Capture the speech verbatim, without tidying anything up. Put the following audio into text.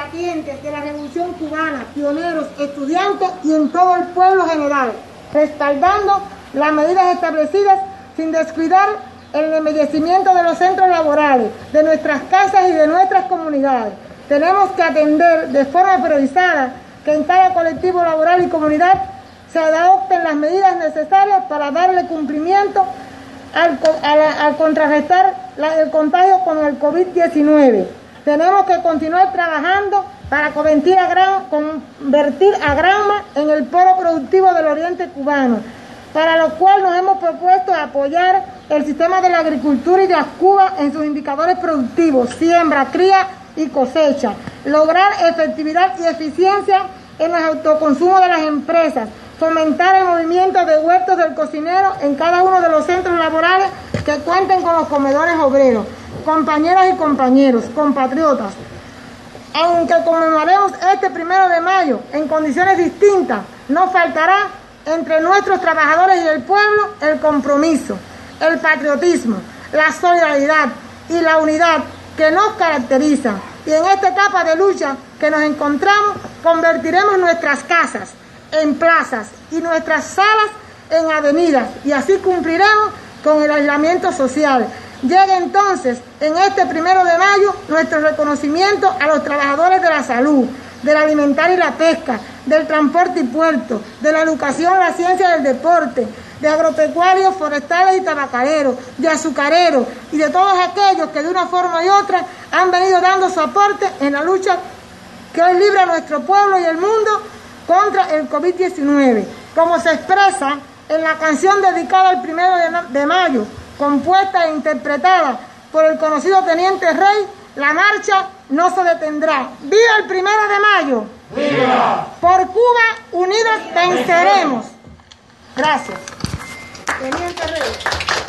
combatientes de la Revolución Cubana, pioneros, estudiantes y en todo el pueblo general, respaldando las medidas establecidas sin descuidar el embellecimiento de los centros laborales, de nuestras casas y de nuestras comunidades. Tenemos que atender de forma priorizada que en cada colectivo laboral y comunidad se adopten las medidas necesarias para darle cumplimiento al, al, al contrarrestar la, el contagio con el COVID diecinueve. Tenemos que continuar trabajando para convertir a, Gran, convertir a Granma en el polo productivo del oriente cubano, para lo cual nos hemos propuesto apoyar el sistema de la agricultura y de Cuba en sus indicadores productivos, siembra, cría y cosecha, lograr efectividad y eficiencia en el autoconsumo de las empresas, fomentar el movimiento de huertos del cocinero en cada uno de los centros laborales que cuenten con los comedores obreros. Compañeras y compañeros, compatriotas, aunque conmemoremos este primero de mayo en condiciones distintas, no faltará entre nuestros trabajadores y el pueblo el compromiso, el patriotismo, la solidaridad y la unidad que nos caracterizan. Y en esta etapa de lucha que nos encontramos, convertiremos nuestras casas en plazas y nuestras salas en avenidas, y así cumpliremos con el aislamiento social. Llega entonces, en este primero de mayo, nuestro reconocimiento a los trabajadores de la salud, del alimentar y la pesca, del transporte y puerto, de la educación, la ciencia y el deporte, de agropecuarios, forestales y tabacareros, de azucareros y de todos aquellos que de una forma y otra han venido dando su aporte en la lucha que hoy libra a nuestro pueblo y el mundo contra el COVID diecinueve, como se expresa en la canción dedicada al primero de mayo, compuesta e interpretada por el conocido Teniente Rey. La marcha no se detendrá. ¡Viva el primero de mayo! ¡Viva! Por Cuba, unidos venceremos. Gracias. Teniente Rey.